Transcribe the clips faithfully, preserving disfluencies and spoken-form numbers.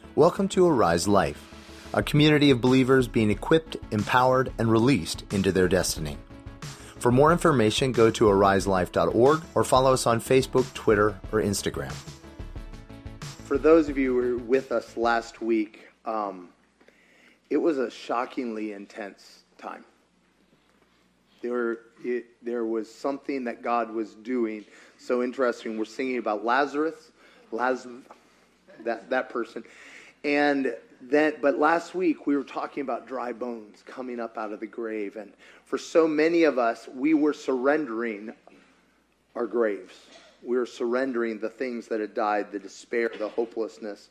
Welcome to Arise Life, a community of believers being equipped, empowered, and released into their destiny. For more information, go to arise life dot org or follow us on Facebook, Twitter, or Instagram. For those of you who were with us last week, um, it was a shockingly intense time. There, it, there was something that God was doing so interesting. We're singing about Lazarus, Lazarus, that that person, and then. But last week we were talking about dry bones coming up out of the grave, and for so many of us, we were surrendering our graves. We were surrendering the things that had died, the despair, the hopelessness.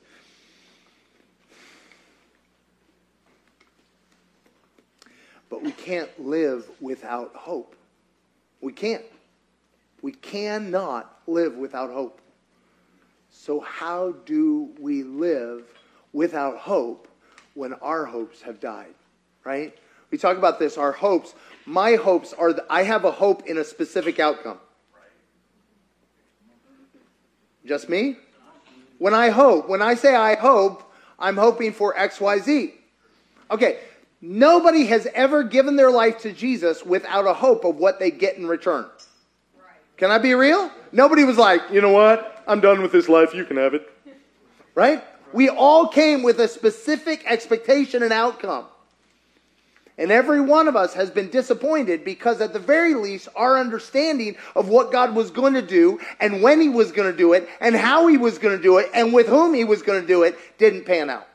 But we can't live without hope. We can't. We cannot live without hope. So how do we live without hope when our hopes have died? Right? We talk about this, our hopes. My hopes are, the, I have a hope in a specific outcome. Just me? When I hope, when I say I hope, I'm hoping for X, Y, Z. Okay. Nobody has ever given their life to Jesus without a hope of what they get in return. Right. Can I be real? Nobody was like, you know what? I'm done with this life. You can have it. Right? Right. We all came with a specific expectation and outcome. And every one of us has been disappointed because at the very least, our understanding of what God was going to do and when he was going to do it and how he was going to do it and with whom he was going to do it didn't pan out.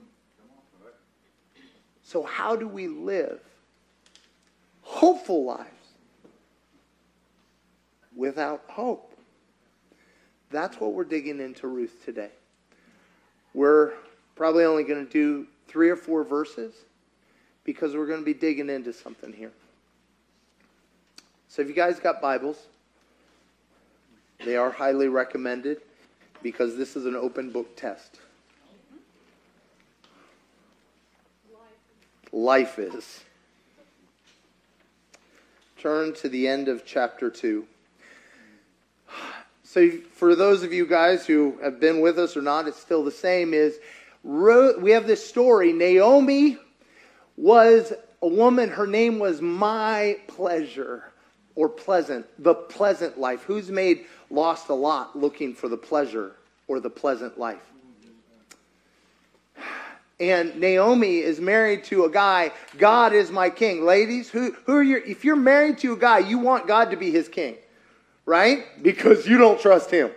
So how do we live hopeful lives without hope? That's what we're digging into Ruth today. We're probably only going to do three or four verses because we're going to be digging into something here. So if you guys got Bibles, they are highly recommended because this is an open book test. Life is. Turn to the end of chapter two. So for those of you guys who have been with us or not, it's still the same, is we have this story. Naomi was a woman, her name was My Pleasure, or Pleasant, the pleasant life. Who's made lost a lot looking for the pleasure or the pleasant life? And Naomi is married to a guy, God is my king. Ladies, who, who are your, if you're married to a guy, you want God to be his king, right? Because you don't trust him.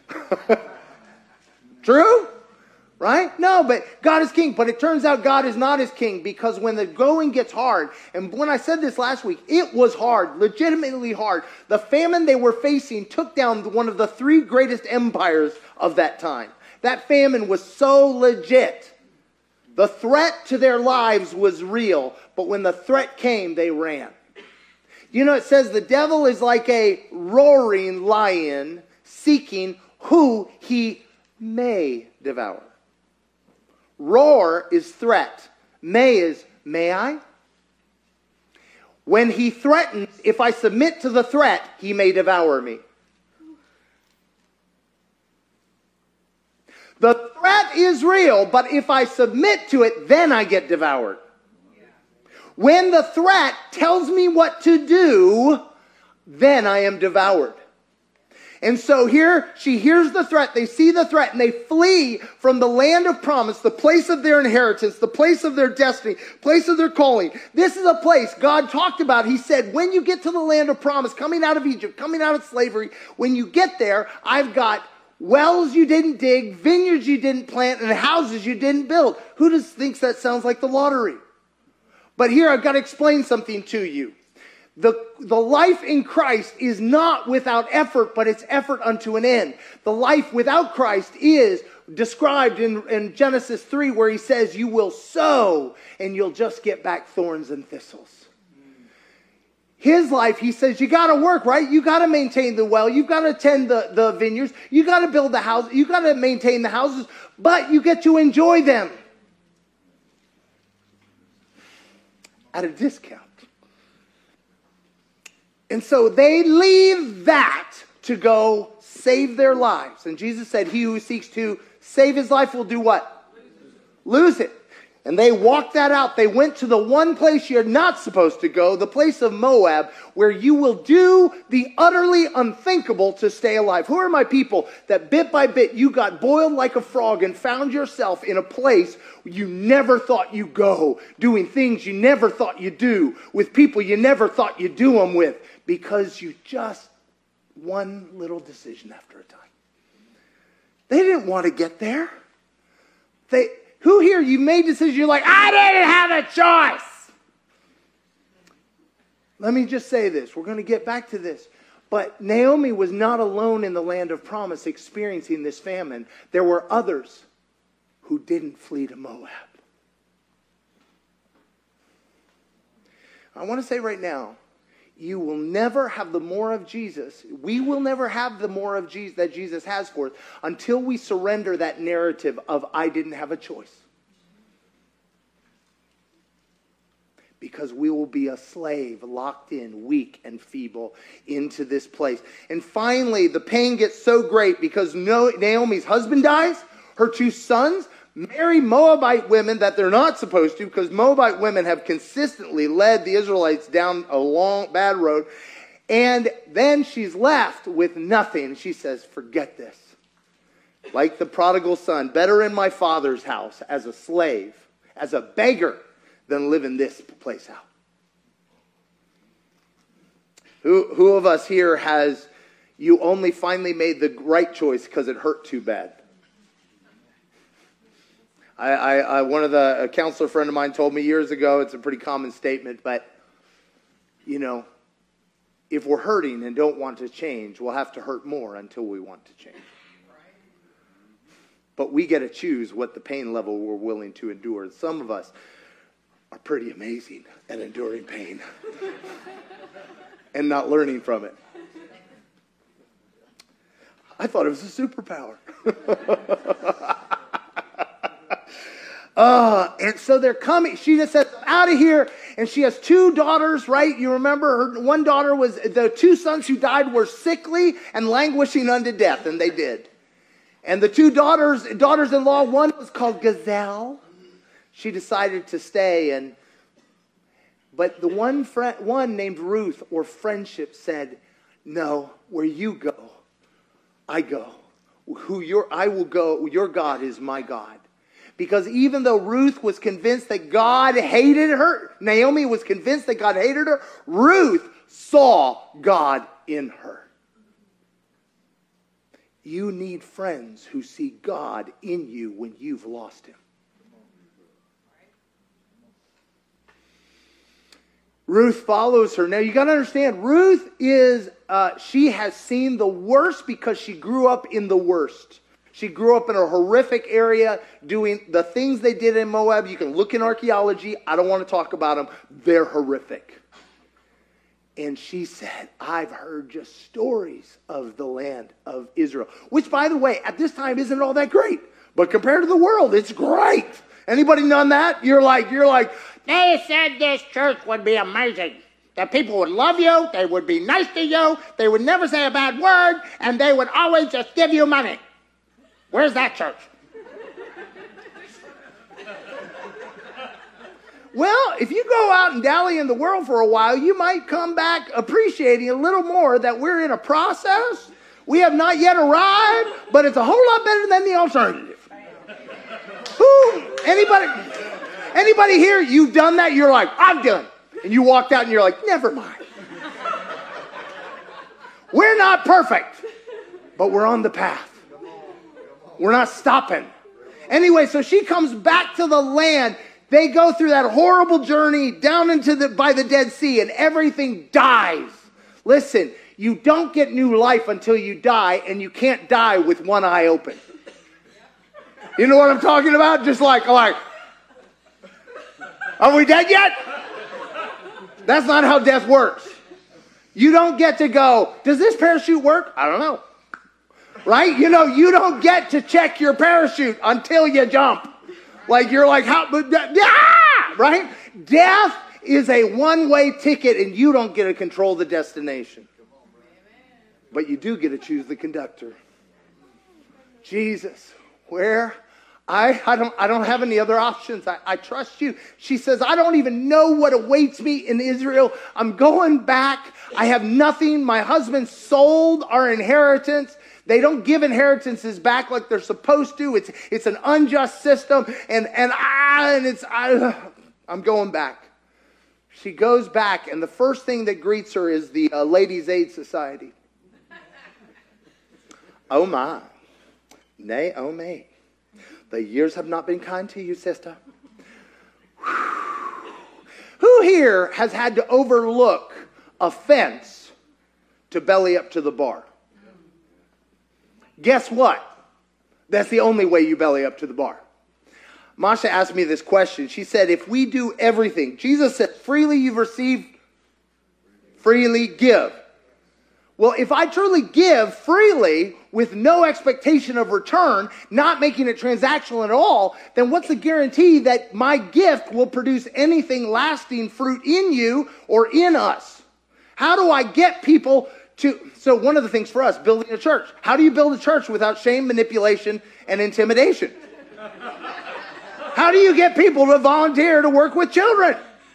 True? Right? No, but God is king. But it turns out God is not his king because when the going gets hard, and when I said this last week, it was hard, legitimately hard. The famine they were facing took down one of the three greatest empires of that time. That famine was so legit. The threat to their lives was real, but when the threat came, they ran. You know, it says the devil is like a roaring lion seeking who he may devour. Roar is threat. May is, may I? When he threatens, if I submit to the threat, he may devour me. The threat is real, but if I submit to it, then I get devoured. When the threat tells me what to do, then I am devoured. And so here, she hears the threat, they see the threat, and they flee from the land of promise, the place of their inheritance, the place of their destiny, place of their calling. This is a place God talked about. He said, when you get to the land of promise, coming out of Egypt, coming out of slavery, when you get there, I've got wells you didn't dig, vineyards you didn't plant, and houses you didn't build. Who just thinks that sounds like the lottery? But here I've got to explain something to you. The, the life in Christ is not without effort, but it's effort unto an end. The life without Christ is described in, in Genesis three where he says you will sow and you'll just get back thorns and thistles. His life, he says, you got to work, right? You got to maintain the well. You've got to tend the, the vineyards. You got to build the house. You got to maintain the houses, but you get to enjoy them at a discount. And so they leave that to go save their lives. And Jesus said, he who seeks to save his life will do what? Lose it. And they walked that out. They went to the one place you're not supposed to go, the place of Moab, where you will do the utterly unthinkable to stay alive. Who are my people that bit by bit you got boiled like a frog and found yourself in a place you never thought you'd go, doing things you never thought you'd do, with people you never thought you'd do them with, because you just one little decision after a time. They didn't want to get there. They... Who here, you made decisions, you're like, I didn't have a choice. Let me just say this. We're going to get back to this. But Naomi was not alone in the land of promise experiencing this famine. There were others who didn't flee to Moab. I want to say right now, you will never have the more of Jesus. We will never have the more of Jesus that Jesus has for us until we surrender that narrative of I didn't have a choice. Because we will be a slave, locked in, weak and feeble into this place. And finally, the pain gets so great because Naomi's husband dies, her two sons marry Moabite women that they're not supposed to, because Moabite women have consistently led the Israelites down a long, bad road. And then she's left with nothing. She says, forget this. Like the prodigal son, better in my father's house as a slave, as a beggar, than live in this place out. Who, who of us here has, you only finally made the right choice because it hurt too bad? I, I, I, one of the, a counselor friend of mine told me years ago, it's a pretty common statement, but, you know, if we're hurting and don't want to change, we'll have to hurt more until we want to change. But we get to choose what the pain level we're willing to endure. Some of us are pretty amazing at enduring pain and not learning from it. I thought it was a superpower. Uh, and so they're coming. She just says, out of here. And she has two daughters, right? You remember her one daughter was, the two sons who died were sickly and languishing unto death. And they did. And the two daughters, daughters-in-law, one was called Gazelle. She decided to stay. And But the one friend, one named Ruth, or Friendship, said, no, where you go, I go. Who your, I will go, your God is my God. Because even though Ruth was convinced that God hated her, Naomi was convinced that God hated her, Ruth saw God in her. You need friends who see God in you when you've lost him. Ruth follows her. Now you got to understand, Ruth is, uh, she has seen the worst because she grew up in the worst. She grew up in a horrific area doing the things they did in Moab. You can look in archaeology. I don't want to talk about them. They're horrific. And she said, I've heard just stories of the land of Israel. Which, by the way, at this time isn't all that great. But compared to the world, it's great. Anybody done that? You're like, you're like, they said this church would be amazing. That people would love you. They would be nice to you. They would never say a bad word. And they would always just give you money. Where's that church? Well, if you go out and dally in the world for a while, you might come back appreciating a little more that we're in a process. We have not yet arrived, but it's a whole lot better than the alternative. Who? Anybody? Anybody here? You've done that? You're like, I'm done. And you walked out and you're like, never mind. We're not perfect, but we're on the path. We're not stopping. Anyway, so she comes back to the land. They go through that horrible journey down into the by the Dead Sea, and everything dies. Listen, you don't get new life until you die, and you can't die with one eye open. You know what I'm talking about? Just like, like, are we dead yet? That's not how death works. You don't get to go, does this parachute work? I don't know. Right? You know, you don't get to check your parachute until you jump. Like, you're like, how, but, ah! Right? Death is a one-way ticket, and you don't get to control the destination. But you do get to choose the conductor. Jesus, where I, I don't I don't have any other options. I, I trust you. She says, I don't even know what awaits me in Israel. I'm going back. I have nothing. My husband sold our inheritance. They don't give inheritances back like they're supposed to. It's it's an unjust system. And and ah, and it's I, I'm going back. She goes back, and the first thing that greets her is the uh, Ladies' Aid Society. Oh my, Naomi. The years have not been kind to you, sister. Who here has had to overlook a fence to belly up to the bar? Guess what? That's the only way you belly up to the bar. Masha asked me this question. She said, if we do everything, Jesus said, freely you've received, freely give. Well, if I truly give freely with no expectation of return, not making it transactional at all, then what's the guarantee that my gift will produce anything lasting fruit in you or in us? How do I get people to... So one of the things for us, building a church. How do you build a church without shame, manipulation, and intimidation? How do you get people to volunteer to work with children?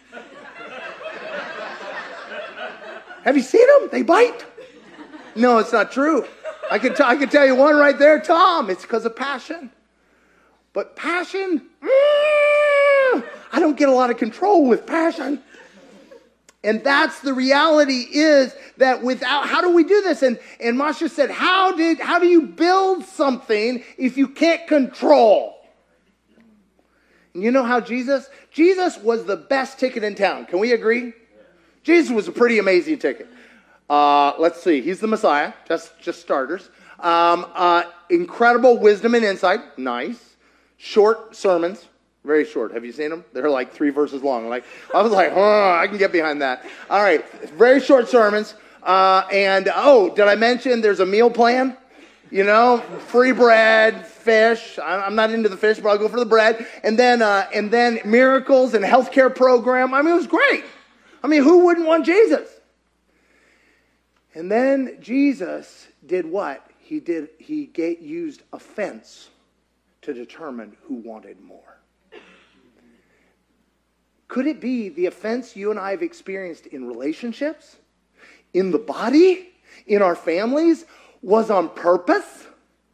Have you seen them? They bite. No, it's not true. I can, t- I can tell you one right there, Tom. It's because of passion. But passion, mm, I don't get a lot of control with passion. And that's the reality is that without, how do we do this? And, and Masha said, how did, how do you build something if you can't control? And you know how Jesus, Jesus was the best ticket in town. Can we agree? Jesus was a pretty amazing ticket. Uh, let's see. He's the Messiah. Just, just starters. Um, uh, incredible wisdom and insight. Nice. Short sermons. Very short. Have you seen them? They're like three verses long. Like I was like, oh, I can get behind that. All right. Very short sermons. Uh, and, oh, did I mention there's a meal plan? You know, free bread, fish. I'm not into the fish, but I'll go for the bread. And then, uh, and then miracles and healthcare program. I mean, it was great. I mean, who wouldn't want Jesus? And then Jesus did what? He did. He gave, used offense to determine who wanted more. Could it be the offense you and I have experienced in relationships, in the body, in our families, was on purpose?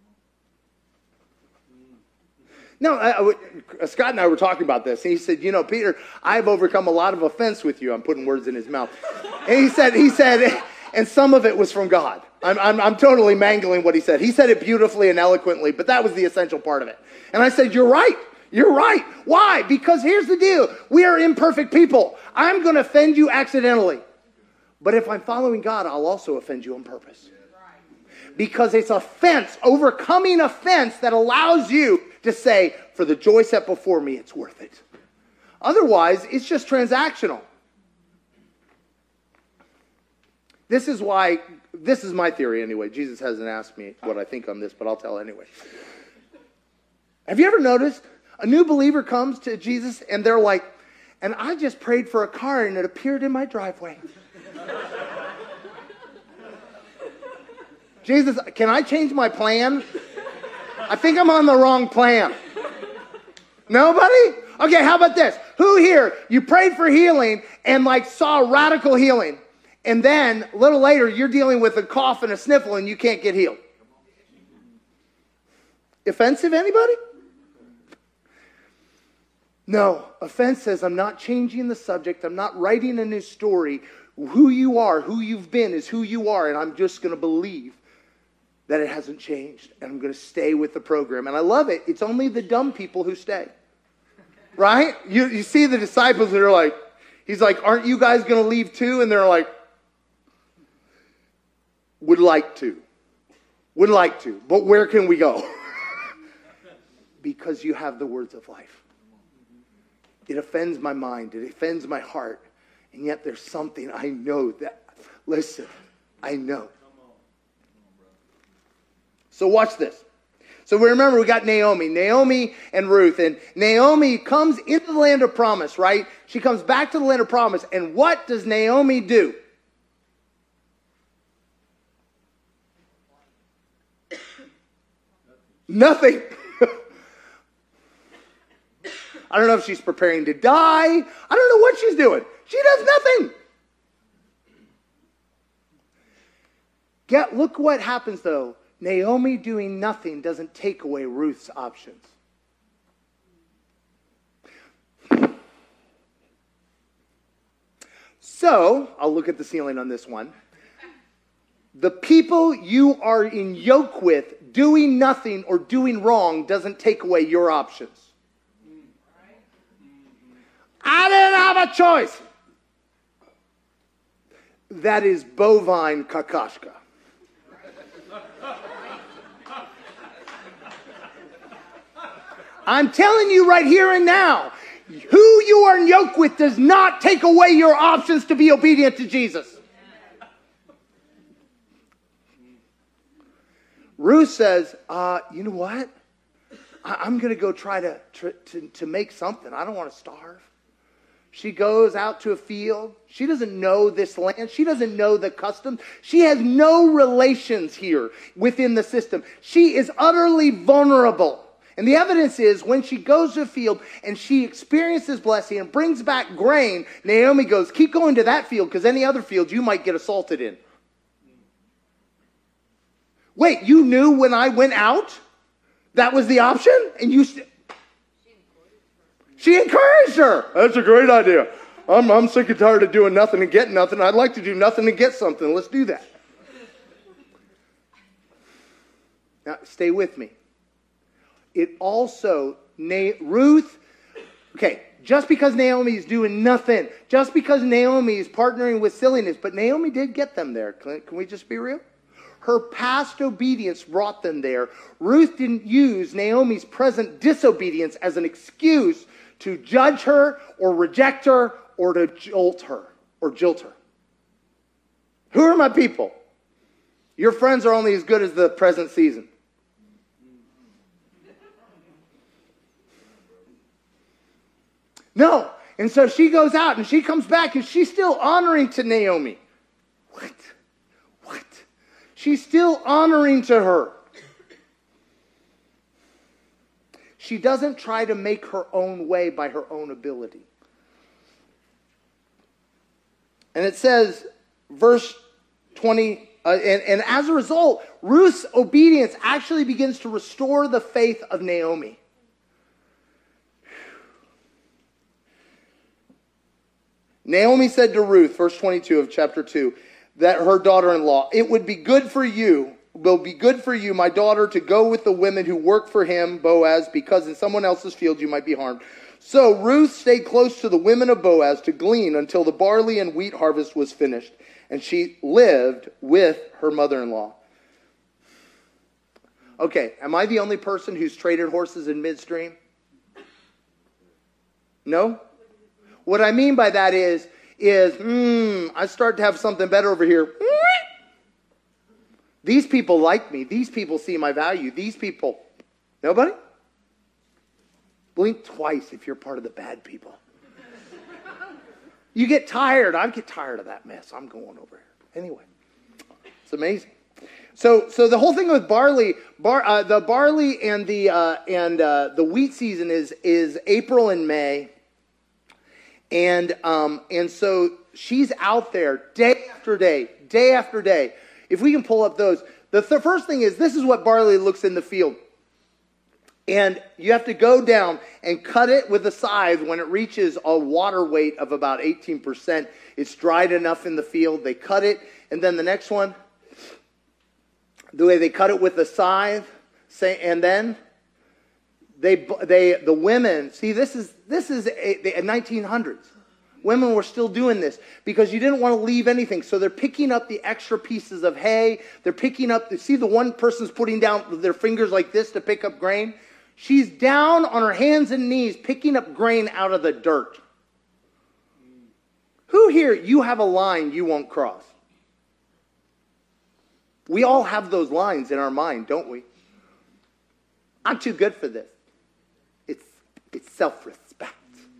No, I, I, Scott and I were talking about this, and he said, you know, Peter, I've overcome a lot of offense with you. I'm putting words in his mouth. And he said, he said, and some of it was from God. I'm, I'm, I'm totally mangling what he said. He said it beautifully and eloquently, but that was the essential part of it. And I said, you're right. You're right. Why? Because here's the deal. We are imperfect people. I'm going to offend you accidentally. But if I'm following God, I'll also offend you on purpose. Because it's offense, overcoming offense that allows you to say, for the joy set before me, it's worth it. Otherwise, it's just transactional. This is why, this is my theory anyway. Jesus hasn't asked me what I think on this, but I'll tell anyway. Have you ever noticed a new believer comes to Jesus and they're like, and I just prayed for a car and it appeared in my driveway. Jesus, can I change my plan? I think I'm on the wrong plan. Nobody? Okay, how about this? Who here, you prayed for healing and like saw radical healing, and then a little later you're dealing with a cough and a sniffle and you can't get healed? Offensive, anybody? No, offense says I'm not changing the subject. I'm not writing a new story. Who you are, who you've been is who you are, and I'm just going to believe that it hasn't changed, and I'm going to stay with the program. And I love it. It's only the dumb people who stay. Right? You, you see the disciples that are like, he's like, aren't you guys going to leave too? And they're like, would like to. Would like to. But where can we go? Because you have the words of life. It offends my mind. It offends my heart. And yet there's something I know that, listen, I know. So watch this. So we remember we got Naomi, Naomi and Ruth, and Naomi comes into the land of promise, right? She comes back to the land of promise, and what does Naomi do? Nothing. I don't know if she's preparing to die. I don't know what she's doing. She does nothing. Get, look what happens, though. Naomi doing nothing doesn't take away Ruth's options. So, I'll look at the ceiling on this one. The people you are in yoke with, doing nothing or doing wrong doesn't take away your options. I didn't have a choice. That is bovine kakashka. I'm telling you right here and now, who you are in yoke with does not take away your options to be obedient to Jesus. Ruth says, uh, you know what? I- I'm going to go try to, to, to, to make something. I don't want to starve. She goes out to a field. She doesn't know this land. She doesn't know the customs. She has no relations here within the system. She is utterly vulnerable. And the evidence is when she goes to a field and she experiences blessing and brings back grain, Naomi goes, keep going to that field because any other field you might get assaulted in. Wait, you knew when I went out that was the option? And you st- She encouraged her. That's a great idea. I'm, I'm sick and tired of doing nothing and getting nothing. I'd like to do nothing and get something. Let's do that. Now, stay with me. It also, Na- Ruth, okay, just because Naomi is doing nothing, just because Naomi is partnering with silliness, but Naomi did get them there. Can, can we just be real? Her past obedience brought them there. Ruth didn't use Naomi's present disobedience as an excuse to judge her or reject her or to jolt her or jilt her. Who are my people? Your friends are only as good as the present season. No. And so she goes out and she comes back and she's still honoring to Naomi. What? What? She's still honoring to her. She doesn't try to make her own way by her own ability. And it says, verse twenty, uh, and, and as a result, Ruth's obedience actually begins to restore the faith of Naomi. Naomi said to Ruth, verse twenty-two of chapter two, that her daughter-in-law, it would be good for you, will be good for you, my daughter, to go with the women who work for him, Boaz, because in someone else's field you might be harmed. So Ruth stayed close to the women of Boaz to glean until the barley and wheat harvest was finished, and she lived with her mother-in-law. Okay, am I the only person who's traded horses in midstream? No? What I mean by that is, is, hmm, I start to have something better over here. These people like me. These people see my value. These people. Nobody? Blink twice if you're part of the bad people. You get tired. I get tired of that mess. I'm going over here. Anyway, it's amazing. So, so the whole thing with barley, bar, uh, the barley and the uh, and uh, the wheat season is is April and May. And um, and so she's out there day after day, day after day. If we can pull up those. The th- first thing is, this is what barley looks in the field. And you have to go down and cut it with a scythe when it reaches a water weight of about eighteen percent. It's dried enough in the field. They cut it. And then the next one, the way they cut it with a scythe. Say, and then They, they, the women, see, this is this is a, the nineteen hundreds. Women were still doing this because you didn't want to leave anything. So they're picking up the extra pieces of hay. They're picking up, see the one person's putting down their fingers like this to pick up grain? She's down on her hands and knees picking up grain out of the dirt. Who here, you have a line you won't cross? We all have those lines in our mind, don't we? I'm too good for this. It's, it's self-respect.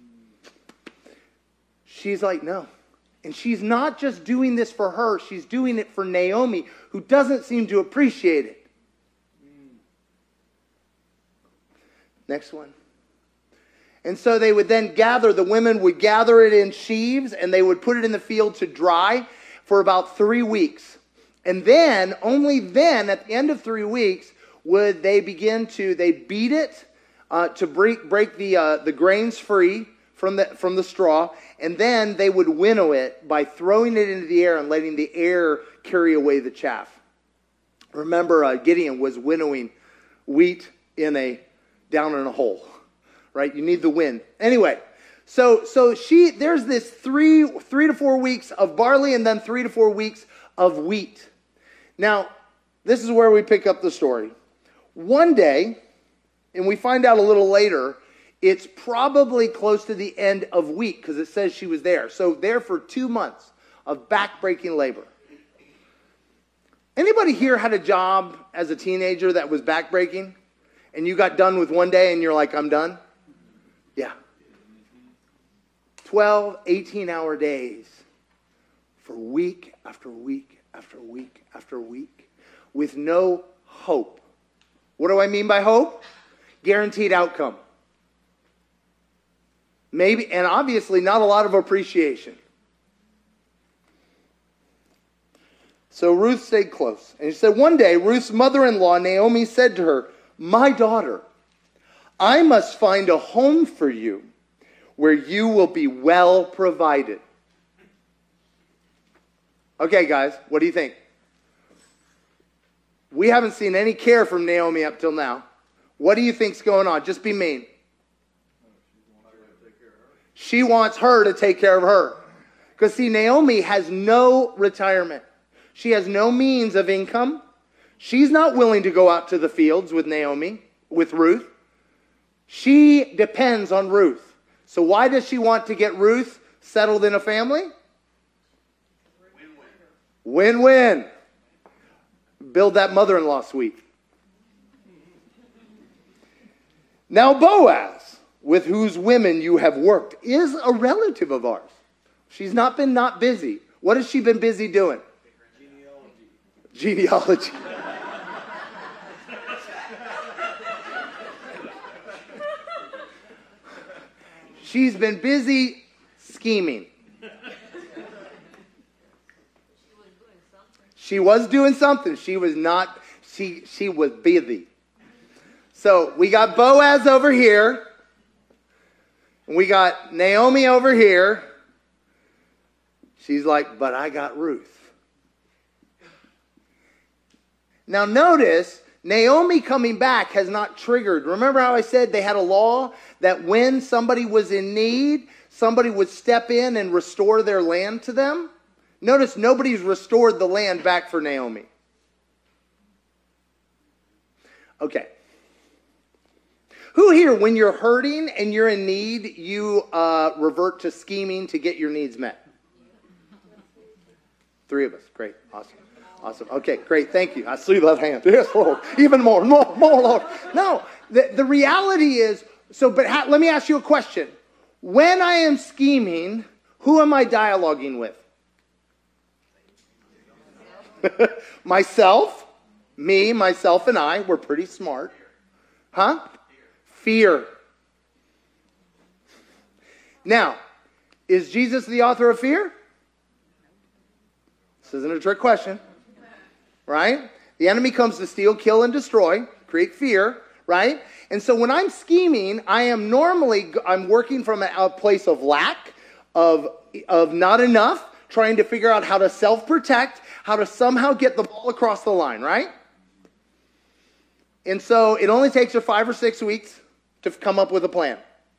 She's like, no. And she's not just doing this for her. She's doing it for Naomi, who doesn't seem to appreciate it. Next one. And so they would then gather, the women would gather it in sheaves, and they would put it in the field to dry for about three weeks. And then, only then, at the end of three weeks, would they begin to, they beat it uh, to break, break the, uh, the grains free from the, from the straw, and then they would winnow it by throwing it into the air and letting the air carry away the chaff. Remember, uh, Gideon was winnowing wheat in a, down in a hole. Right? You need the wind. Anyway, so so she there's this three three to four weeks of barley and then three to four weeks of wheat. Now, this is where we pick up the story. One day, and we find out a little later, it's probably close to the end of wheat because it says she was there. So there for two months of backbreaking labor. Anybody here had a job as a teenager that was backbreaking? And you got done with one day and you're like, I'm done? Yeah. twelve, eighteen-hour days for week after week after week after week with no hope. What do I mean by hope? Guaranteed outcome. Maybe, and obviously not a lot of appreciation. So Ruth stayed close. And she said, one day, Ruth's mother-in-law, Naomi, said to her, my daughter, I must find a home for you where you will be well provided. Okay, guys, what do you think? We haven't seen any care from Naomi up till now. What do you think's going on? Just be mean. She wants her to take care of her. Because see, Naomi has no retirement. She has no means of income. She's not willing to go out to the fields with Naomi, with Ruth. She depends on Ruth. So why does she want to get Ruth settled in a family? Win-win. Win-win. Build that mother-in-law suite. Now Boaz, with whose women you have worked, is a relative of ours. She's not been not busy. What has she been busy doing? Genealogy. Genealogy. She's been busy scheming. She was doing something. She was not, she, she was busy. So we got Boaz over here. And we got Naomi over here. She's like, but I got Ruth. Now notice, Naomi coming back has not triggered. Remember how I said they had a law that when somebody was in need, somebody would step in and restore their land to them? Notice nobody's restored the land back for Naomi. Okay. Who here, when you're hurting and you're in need, you uh, revert to scheming to get your needs met? Three of us. Great. Awesome. Awesome. Okay, great. Thank you. I see that hand. Yes, Lord. Even more, more, more, Lord. No, the, the reality is, so, but ha, let me ask you a question. When I am scheming, who am I dialoguing with? Myself, me, myself, and I. We're pretty smart. Huh? Fear. Now, is Jesus the author of fear? This isn't a trick question. Right? The enemy comes to steal, kill, and destroy, create fear, right? And so when I'm scheming, I am normally, I'm working from a, a place of lack, of, of not enough, trying to figure out how to self-protect, how to somehow get the ball across the line, right? And so it only takes her five or six weeks to come up with a plan.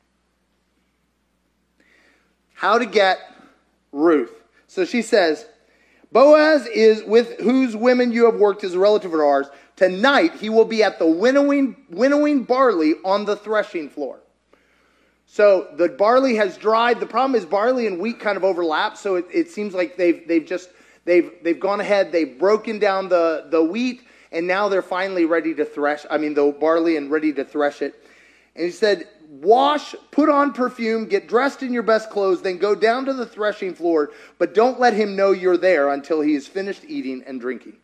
How to get Ruth. So she says, Boaz is with whose women you have worked is a relative of ours. Tonight he will be at the winnowing, winnowing barley on the threshing floor. So the barley has dried. The problem is barley and wheat kind of overlap. So it, it seems like they've they've just they've they've gone ahead. They've broken down the, the wheat, and now they're finally ready to thresh. I mean the barley and ready to thresh it. And he said, wash, put on perfume, get dressed in your best clothes, then go down to the threshing floor, but don't let him know you're there until he is finished eating and drinking.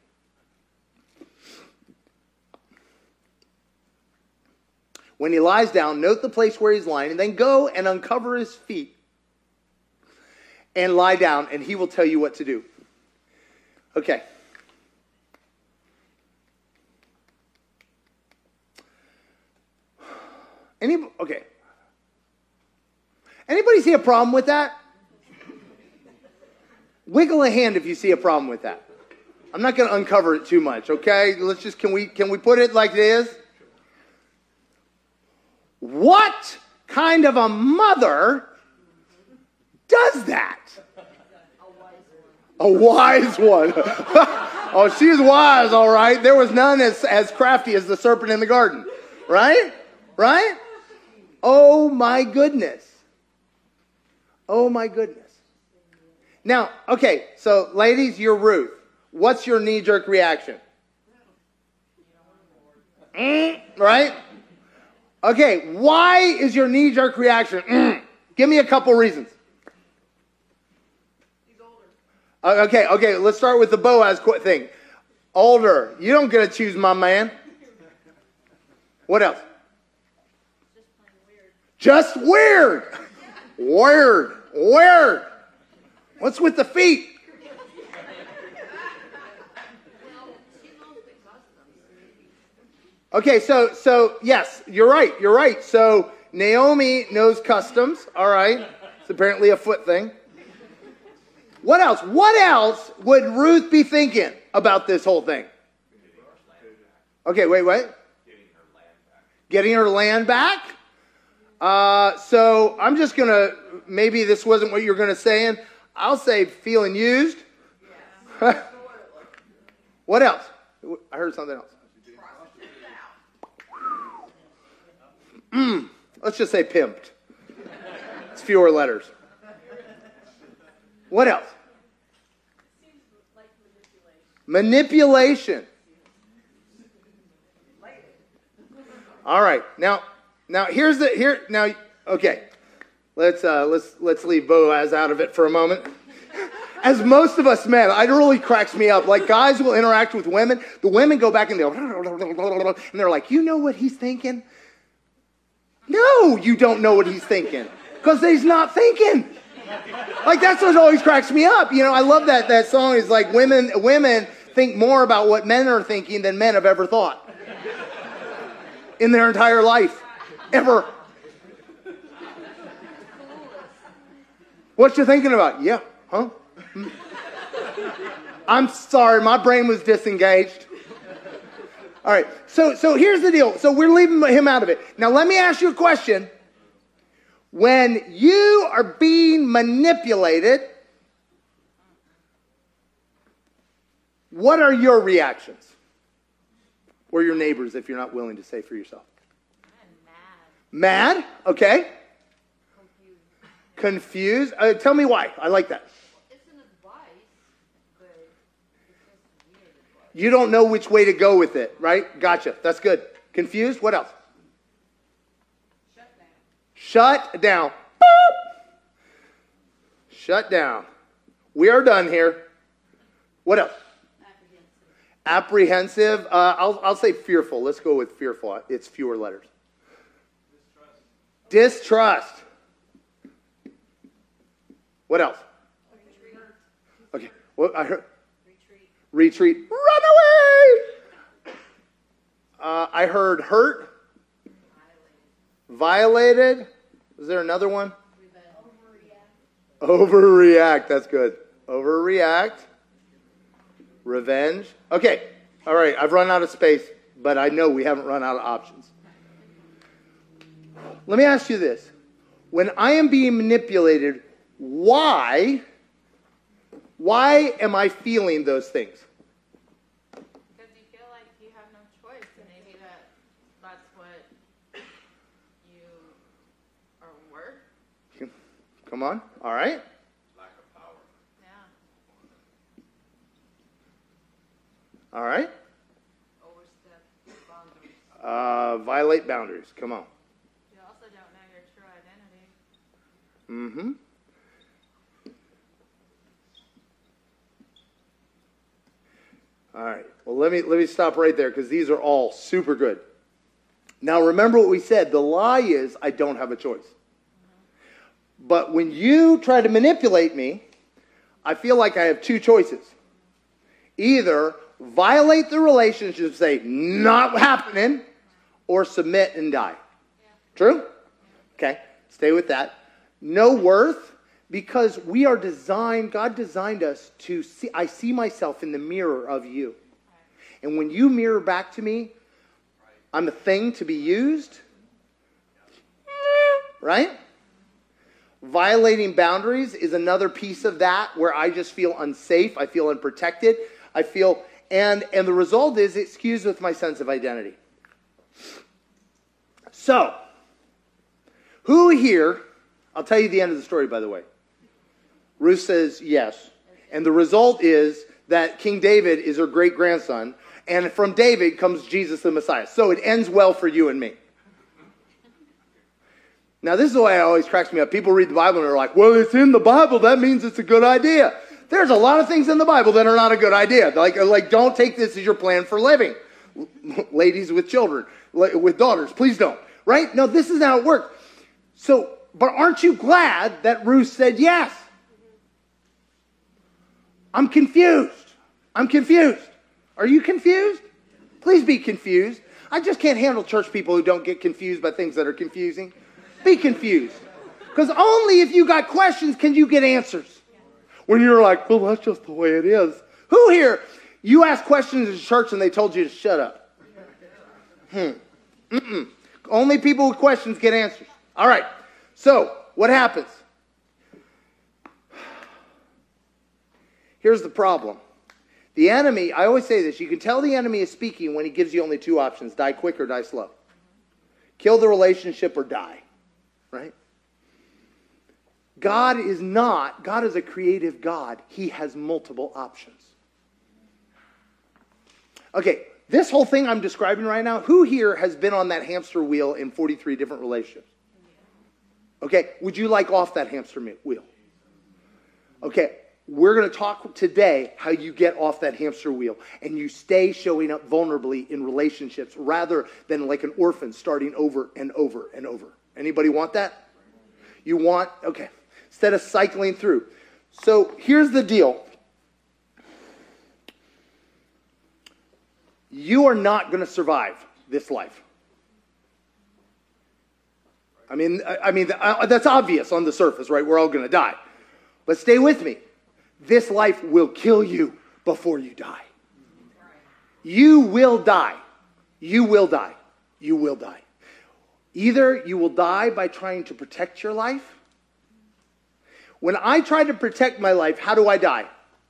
When he lies down, note the place where he's lying, and then go and uncover his feet and lie down, and he will tell you what to do. Okay. Any, okay. Anybody see a problem with that? Wiggle a hand if you see a problem with that. I'm not going to uncover it too much, okay? Let's just, can we, can we put it like it is? What kind of a mother does that? A wise one. Oh, she's wise, all right. There was none as, as crafty as the serpent in the garden. Right? Right? Oh, my goodness. Oh, my goodness. Now, okay, so ladies, you're Ruth. What's your knee-jerk reaction? Mm, right? Okay, why is your knee-jerk reaction? Mm. Give me a couple reasons. Uh, okay, okay, let's start with the Boaz thing. Older. You don't get to choose my man. What else? Just weird. Just weird. Weird. Weird. What's with the feet? Okay, so, so, yes, you're right, you're right. So, Naomi knows customs, all right. It's apparently a foot thing. What else? What else would Ruth be thinking about this whole thing? Okay, wait, wait. Getting her land back? Uh, so, I'm just going to, maybe this wasn't what you were going to say, and I'll say feeling used. What else? I heard something else. Mm, let's just say pimped. It's fewer letters. What else? Seems like manipulation. Manipulation. All right. Now, now here's the here. Now, okay. Let's uh, let's let's leave Boaz out of it for a moment. As most of us men, it really cracks me up. Like guys will interact with women. The women go back and they go, and they're like, you know what he's thinking? No, you don't know what he's thinking. Because he's not thinking. Like, that's what always cracks me up. You know, I love that that song. Is like women women think more about what men are thinking than men have ever thought. In their entire life. Ever. What you thinking about? Yeah. Huh? Hmm. I'm sorry, my brain was disengaged. All right, so so here's the deal. So we're leaving him out of it. Now let me ask you a question. When you are being manipulated, what are your reactions? Or your neighbors, if you're not willing to say for yourself? I'm mad. Mad? Okay. Confused. Confused? Uh, tell me why. I like that. You don't know which way to go with it, right? Gotcha. That's good. Confused? What else? Shut down. Shut down. Boop. Shut down. We are done here. What else? Apprehensive. Apprehensive. Uh, I'll, I'll say fearful. Let's go with fearful. It's fewer letters. Distrust. Distrust. What else? Retreat. Okay. Well, I heard. Retreat. Run away! Uh, I heard hurt. Violated. Violated. Is there another one? Overreact. Overreact. That's good. Overreact. Revenge. Okay. All right. I've run out of space, but I know we haven't run out of options. Let me ask you this. When I am being manipulated, why... Why am I feeling those things? Because you feel like you have no choice, and maybe that that's what you are worth. Come on. All right. Lack of power. Yeah. All right. Overstep boundaries. Uh, violate boundaries. Come on. You also don't know your true identity. Mm-hmm. All right. Well, let me let me stop right there because these are all super good. Now remember what we said. The lie is I don't have a choice. But when you try to manipulate me, I feel like I have two choices. Either violate the relationship, say, not happening, or submit and die. Yeah. True? Okay, stay with that. No worth, because we are designed, God designed us to see, I see myself in the mirror of you. And when you mirror back to me, I'm a thing to be used. Right? Violating boundaries is another piece of that where I just feel unsafe. I feel unprotected. I feel, and, and the result is it skews with my sense of identity. So, who here, I'll tell you the end of the story, by the way. Ruth says yes. And the result is that King David is her great-grandson. And from David comes Jesus the Messiah. So it ends well for you and me. Now, this is the way it always cracks me up. People read the Bible and they're like, well, it's in the Bible. That means it's a good idea. There's a lot of things in the Bible that are not a good idea. Like, like don't take this as your plan for living. Ladies with children, with daughters, please don't. Right? No, this is how it works. So, but aren't you glad that Ruth said yes? I'm confused. I'm confused. Are you confused? Please be confused. I just can't handle church people who don't get confused by things that are confusing. Be confused. Because only if you got questions can you get answers. When you're like, well, that's just the way it is. Who here, you ask questions in church and they told you to shut up? Hmm. Mm-mm. Only people with questions get answers. All right. So, what happens? Here's the problem. The enemy, I always say this, you can tell the enemy is speaking when he gives you only two options, die quick or die slow. Kill the relationship or die, right? God is not, God is a creative God. He has multiple options. Okay, this whole thing I'm describing right now, who here has been on that hamster wheel in forty-three different relationships? Okay, would you like off that hamster wheel? Okay. We're going to talk today how you get off that hamster wheel and you stay showing up vulnerably in relationships rather than like an orphan starting over and over and over. Anybody want that? You want, okay, instead of cycling through. So here's the deal. You are not going to survive this life. I mean, I, I mean, that's obvious on the surface, right? We're all going to die. But stay with me. This life will kill you before you die. You will die. You will die. You will die. Either you will die by trying to protect your life. When I try to protect my life, how do I die?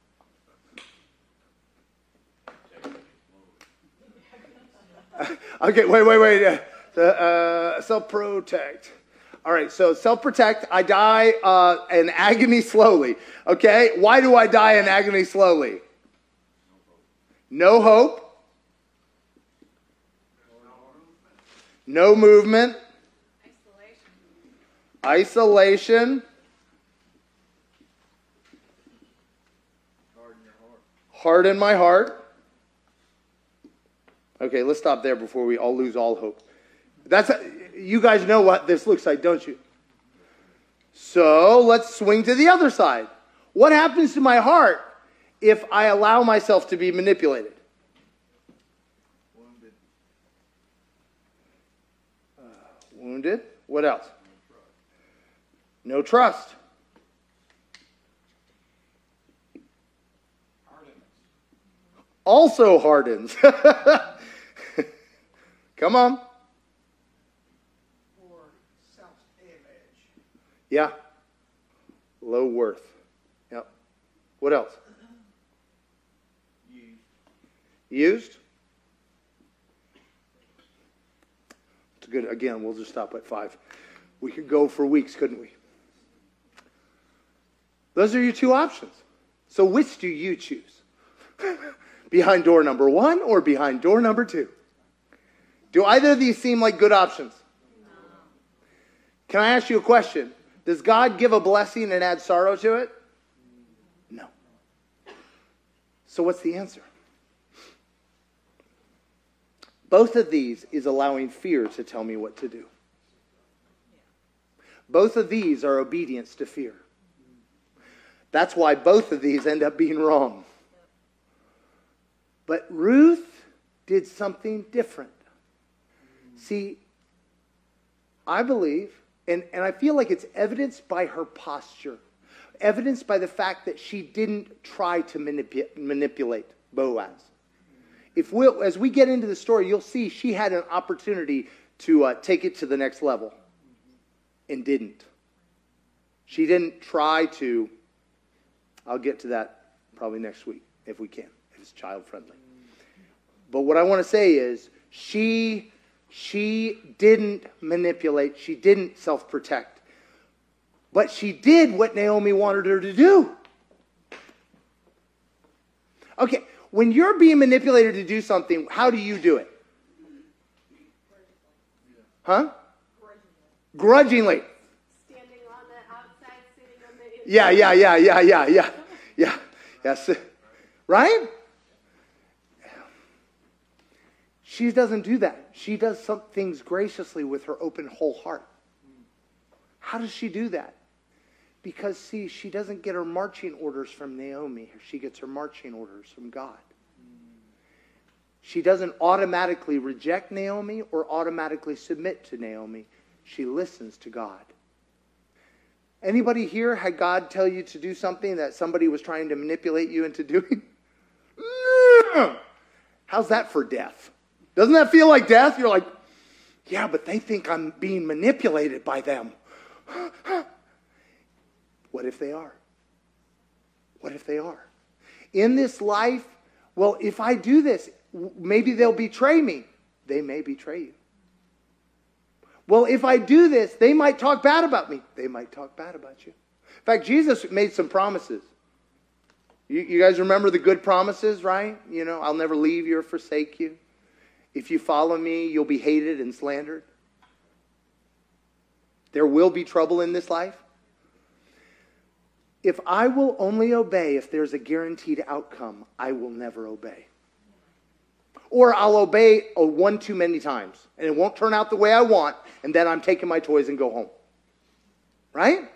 Okay, wait, wait, wait. Uh, uh, self-protect. All right, so self-protect, I die uh, in agony slowly. Okay, why do I die in agony slowly? No hope. No movement. Isolation. Isolation. Harden my heart. Okay, let's stop there before we all lose all hope. That's a, you guys know what this looks like, don't you? So let's swing to the other side. What happens to my heart if I allow myself to be manipulated? Wounded. Uh, wounded. What else? No trust. Hardens. Also hardens. Come on. Yeah. Low worth. Yep. What else? Used. Used? It's good. Again, we'll just stop at five. We could go for weeks, couldn't we? Those are your two options. So which do you choose? Behind door number one or behind door number two? Do either of these seem like good options? No. Can I ask you a question? Does God give a blessing and add sorrow to it? No. So what's the answer? Both of these is allowing fear to tell me what to do. Both of these are obedience to fear. That's why both of these end up being wrong. But Ruth did something different. See, I believe, and, and I feel like it's evidenced by her posture, evidenced by the fact that she didn't try to manipu- manipulate Boaz. If we, as we get into the story, you'll see she had an opportunity to uh, take it to the next level and didn't. She didn't try to. I'll get to that probably next week if we can, if it's child friendly. But what I want to say is she she didn't manipulate. She didn't self-protect. But she did what Naomi wanted her to do. Okay, when you're being manipulated to do something, how do you do it? Huh? Grudgingly. Standing on the outside, sitting on the inside. Yeah, yeah, yeah, yeah, yeah, yeah. Yeah. Yes. Right? She doesn't do that. She does some things graciously with her open whole heart. How does she do that? Because, see, she doesn't get her marching orders from Naomi. She gets her marching orders from God. She doesn't automatically reject Naomi or automatically submit to Naomi. She listens to God. Anybody here had God tell you to do something that somebody was trying to manipulate you into doing? How's that for death? Doesn't that feel like death? You're like, yeah, but they think I'm being manipulated by them. What if they are? What if they are? In this life, well, if I do this, maybe they'll betray me. They may betray you. Well, if I do this, they might talk bad about me. They might talk bad about you. In fact, Jesus made some promises. You, you guys remember the good promises, right? You know, I'll never leave you or forsake you. If you follow me, you'll be hated and slandered. There will be trouble in this life. If I will only obey if there's a guaranteed outcome, I will never obey. Or I'll obey a one too many times, and it won't turn out the way I want, and then I'm taking my toys and go home. Right?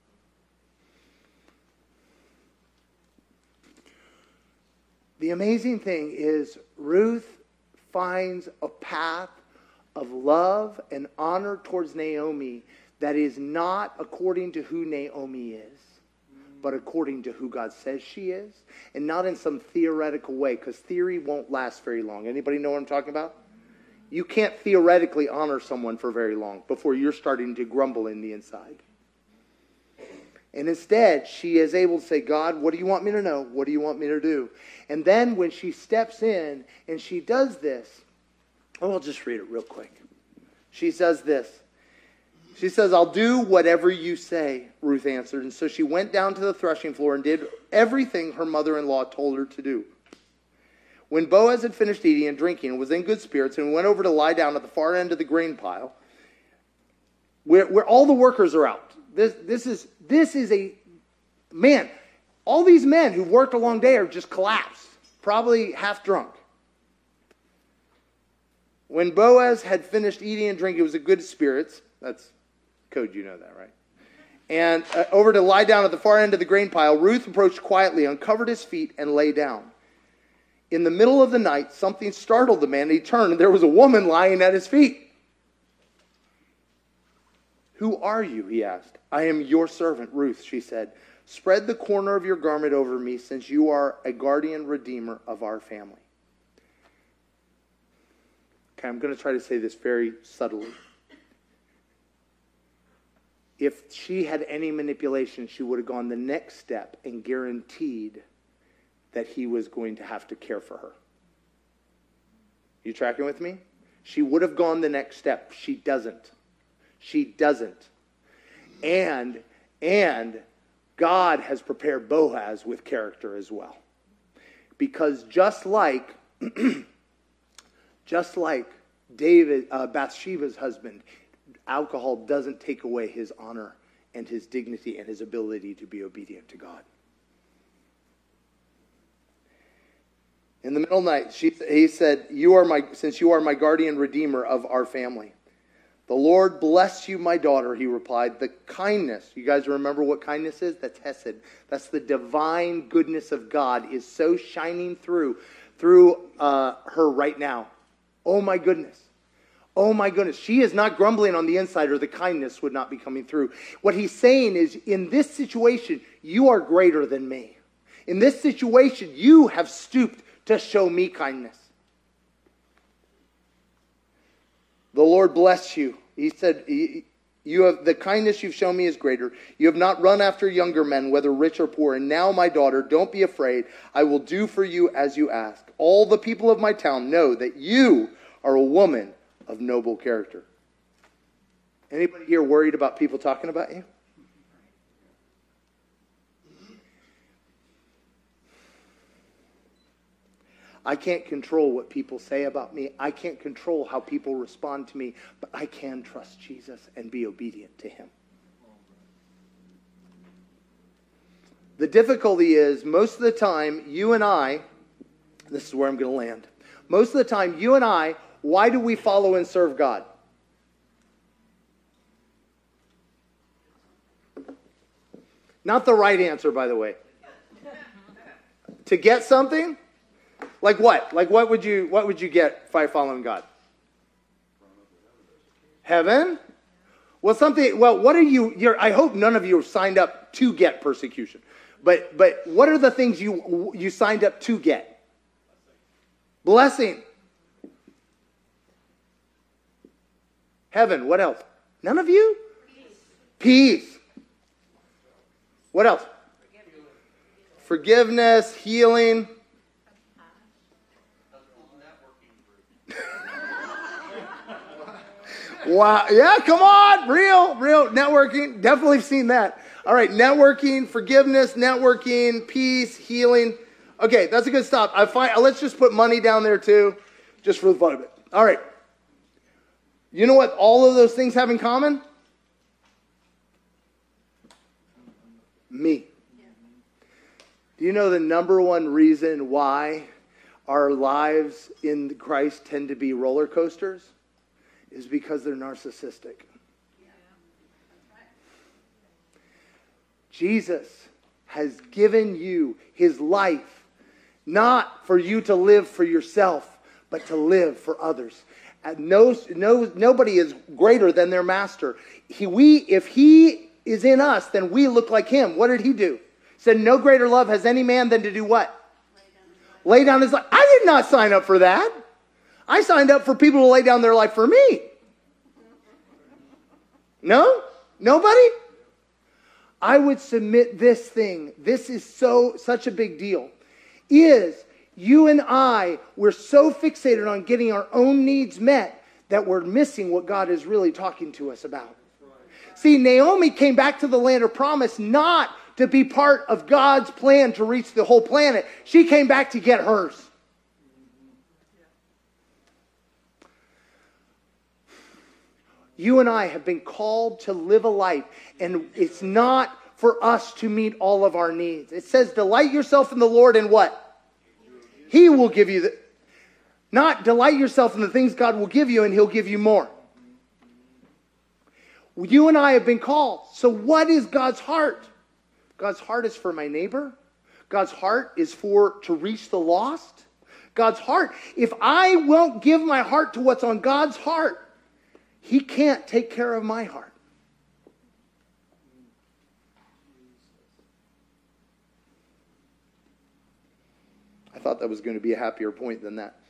The amazing thing is Ruth finds a path of love and honor towards Naomi that is not according to who Naomi is, but according to who God says she is, and not in some theoretical way, because theory won't last very long. Anybody know what I'm talking about? You can't theoretically honor someone for very long before you're starting to grumble in the inside. And instead, she is able to say, God, what do you want me to know? What do you want me to do? And then when she steps in and she does this, oh, I'll just read it real quick. She says this. She says, I'll do whatever you say, Ruth answered. And so she went down to the threshing floor and did everything her mother-in-law told her to do. When Boaz had finished eating and drinking and was in good spirits and went over to lie down at the far end of the grain pile, where, where all the workers are out. This, this is this is a, man, all these men who've worked a long day are just collapsed, probably half drunk. When Boaz had finished eating and drinking, he was in good spirits. That's code, you know that, right? And uh, over to lie down at the far end of the grain pile, Ruth approached quietly, uncovered his feet, and lay down. In the middle of the night, something startled the man, and he turned, and there was a woman lying at his feet. Who are you? He asked. I am your servant, Ruth, she said. Spread the corner of your garment over me, since you are a guardian redeemer of our family. Okay, I'm going to try to say this very subtly. If she had any manipulation, she would have gone the next step and guaranteed that he was going to have to care for her. You tracking with me? She would have gone the next step. She doesn't. She doesn't. And, and God has prepared Boaz with character as well. Because just like, just like David, uh, Bathsheba's husband, alcohol doesn't take away his honor and his dignity and his ability to be obedient to God. In the middle of the night, she, he said, "You are my, since you are my guardian redeemer of our family." "The Lord bless you, my daughter," he replied. "The kindness," you guys remember what kindness is? That's hesed. That's the divine goodness of God is so shining through, through uh, her right now. Oh my goodness. Oh my goodness. She is not grumbling on the inside, or the kindness would not be coming through. What he's saying is, in this situation, you are greater than me. In this situation, you have stooped to show me kindness. "The Lord bless you." He said, "You have the kindness you've shown me is greater. You have not run after younger men, whether rich or poor. And now, my daughter, don't be afraid. I will do for you as you ask. All the people of my town know that you are a woman of noble character." Anybody here worried about people talking about you? I can't control what people say about me. I can't control how people respond to me, but I can trust Jesus and be obedient to him. The difficulty is, most of the time, you and I, this is where I'm going to land. Most of the time, you and I, why do we follow and serve God? Not the right answer, by the way. To get something? Like what? Like what would you what would you get by following God? Heaven? Well, something. Well, what are you? You're, I hope none of you have signed up to get persecution. But but what are the things you you signed up to get? Blessing. Heaven. What else? None of you? Peace. Peace. What else? Forgiveness, Forgiveness healing. Wow. Yeah, come on. Real, real networking. Definitely seen that. All right. Networking, forgiveness, networking, peace, healing. Okay. That's a good stop. I find, let's just put money down there too, just for the fun of it. All right. You know what all of those things have in common? Me. Do you know the number one reason why our lives in Christ tend to be roller coasters? Is because they're narcissistic. Jesus has given you his life, not for you to live for yourself, but to live for others. And no, no, nobody is greater than their master. He, we, if he is in us, then we look like him. What did he do? He said, "No greater love has any man than to do what? Lay down his life." I did not sign up for that. I signed up for people to lay down their life for me. No? Nobody? I would submit this thing. This is so such a big deal. Is you and I, we're so fixated on getting our own needs met that we're missing what God is really talking to us about. See, Naomi came back to the land of promise not to be part of God's plan to reach the whole planet. She came back to get hers. You and I have been called to live a life, and it's not for us to meet all of our needs. It says, delight yourself in the Lord, and what? He will give you the... Not delight yourself in the things God will give you, and he'll give you more. You and I have been called. So what is God's heart? God's heart is for my neighbor. God's heart is for to reach the lost. God's heart. If I won't give my heart to what's on God's heart, he can't take care of my heart. I thought that was going to be a happier point than that.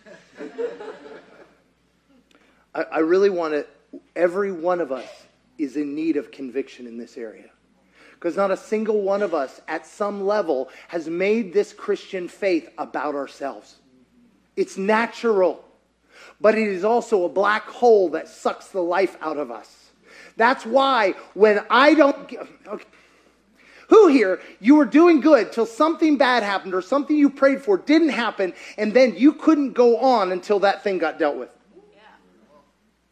I, I really want to, every one of us is in need of conviction in this area. Because not a single one of us at some level has made this Christian faith about ourselves. It's natural. But it is also a black hole that sucks the life out of us. That's why when I don't... Okay. Who here, you were doing good till something bad happened or something you prayed for didn't happen, and then you couldn't go on until that thing got dealt with? Yeah.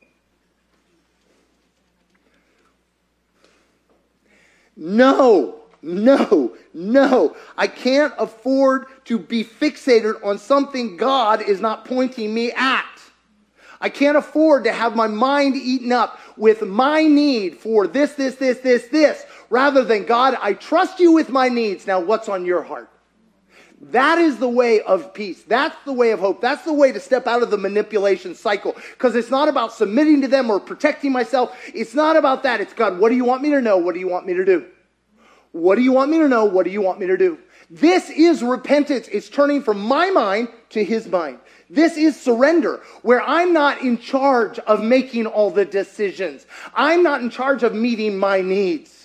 No. No, no. I can't afford to be fixated on something God is not pointing me at. I can't afford to have my mind eaten up with my need for this, this, this, this, this, rather than, God, I trust you with my needs. Now, what's on your heart? That is the way of peace. That's the way of hope. That's the way to step out of the manipulation cycle. Because it's not about submitting to them or protecting myself. It's not about that. It's, God, what do you want me to know? What do you want me to do? What do you want me to know? What do you want me to do? This is repentance. It's turning from my mind to his mind. This is surrender, where I'm not in charge of making all the decisions. I'm not in charge of meeting my needs.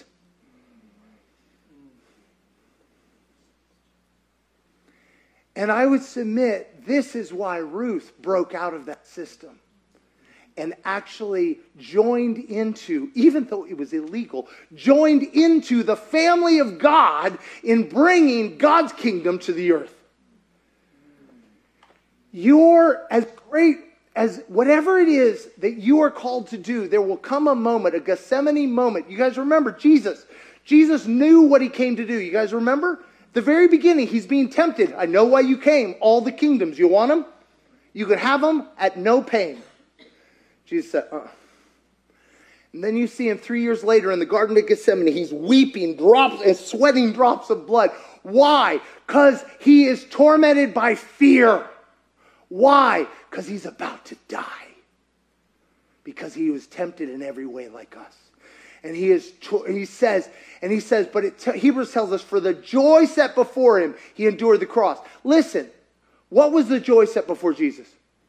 And I would submit, this is why Ruth broke out of that system and actually joined into, even though it was illegal, joined into the family of God in bringing God's kingdom to the earth. You're as great as whatever it is that you are called to do, there will come a moment, a Gethsemane moment. You guys remember Jesus. Jesus knew what he came to do. You guys remember? The very beginning, he's being tempted. I know why you came. All the kingdoms. You want them? You could have them at no pain. Jesus said, uh. And then you see him three years later in the Garden of Gethsemane. He's weeping drops and sweating drops of blood. Why? Because he is tormented by fear. Why? Because he's about to die. Because he was tempted in every way like us. And he is. He says, and he says, but it t- Hebrews tells us, for the joy set before him, he endured the cross. Listen, what was the joy set before Jesus?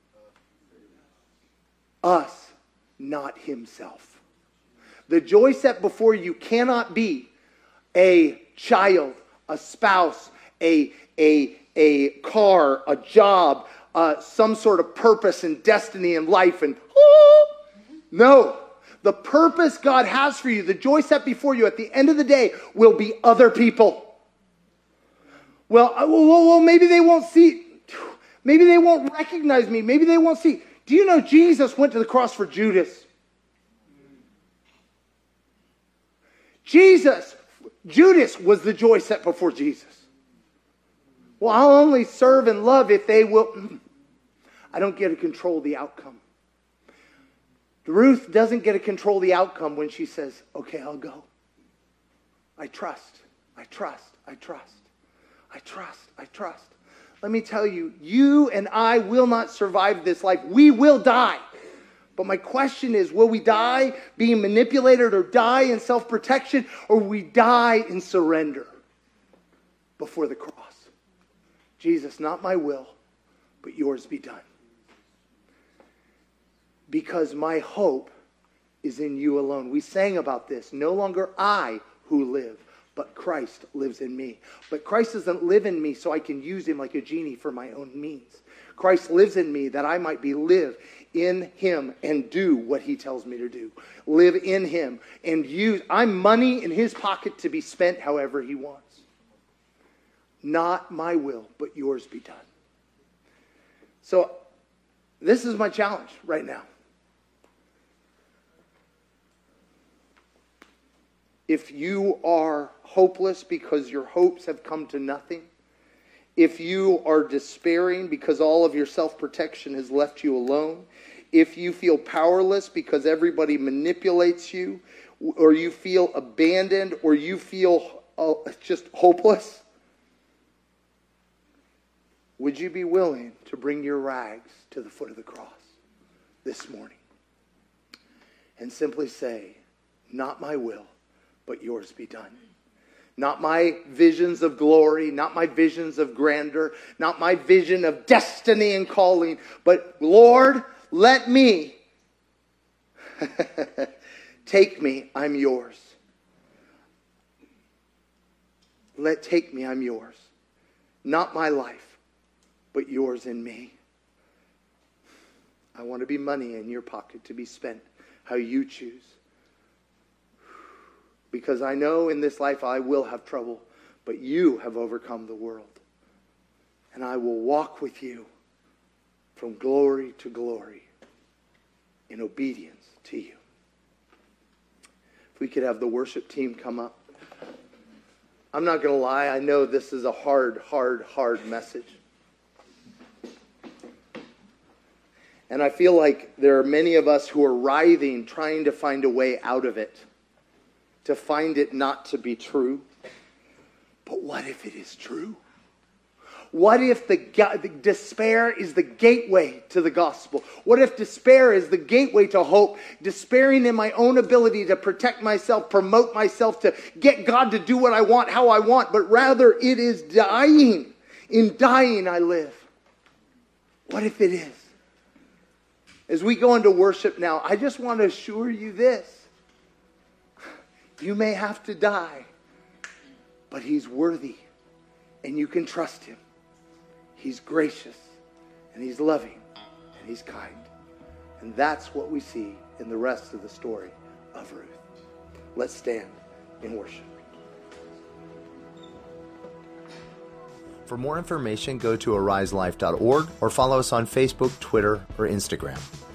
Us, not himself. The joy set before you cannot be a child, a spouse, a a a car, a job, uh, some sort of purpose and destiny in life, and oh, no. The purpose God has for you, the joy set before you at the end of the day will be other people. Well, well, well, maybe they won't see, maybe they won't recognize me, maybe they won't see. Do you know Jesus went to the cross for Judas? Jesus, Judas was the joy set before Jesus. Well, I'll only serve and love if they will. I don't get to control the outcome. Ruth doesn't get to control the outcome when she says, okay, I'll go. I trust, I trust, I trust, I trust, I trust. Let me tell you, you and I will not survive this life. We will die. But my question is, will we die being manipulated or die in self-protection, or will we die in surrender before the cross? Jesus, not my will, but yours be done. Because my hope is in you alone. We sang about this. No longer I who live, but Christ lives in me. But Christ doesn't live in me so I can use him like a genie for my own means. Christ lives in me that I might be live in him and do what he tells me to do. Live in him and use. I'm money in his pocket to be spent however he wants. Not my will, but yours be done. So this is my challenge right now. If you are hopeless because your hopes have come to nothing, if you are despairing because all of your self-protection has left you alone, if you feel powerless because everybody manipulates you, or you feel abandoned, or you feel uh, just hopeless, would you be willing to bring your rags to the foot of the cross this morning and simply say, not my will, but yours be done. Not my visions of glory, not my visions of grandeur, not my vision of destiny and calling, but Lord, let me, take me, I'm yours. Let take me, I'm yours. Not my life, but yours in me. I want to be money in your pocket to be spent how you choose. Because I know in this life I will have trouble, but you have overcome the world. And I will walk with you from glory to glory in obedience to you. If we could have the worship team come up. I'm not going to lie. I know this is a hard, hard, hard message. And I feel like there are many of us who are writhing, trying to find a way out of it, to find it not to be true. But what if it is true? What if the, the despair is the gateway to the gospel? What if despair is the gateway to hope? Despairing in my own ability to protect myself, promote myself, to get God to do what I want, how I want, but rather it is dying. In dying I live. What if it is? As we go into worship now, I just want to assure you this. You may have to die, but He's worthy, and you can trust Him. He's gracious, and He's loving, and He's kind. And that's what we see in the rest of the story of Ruth. Let's stand in worship. For more information, go to arise life dot org or follow us on Facebook, Twitter, or Instagram.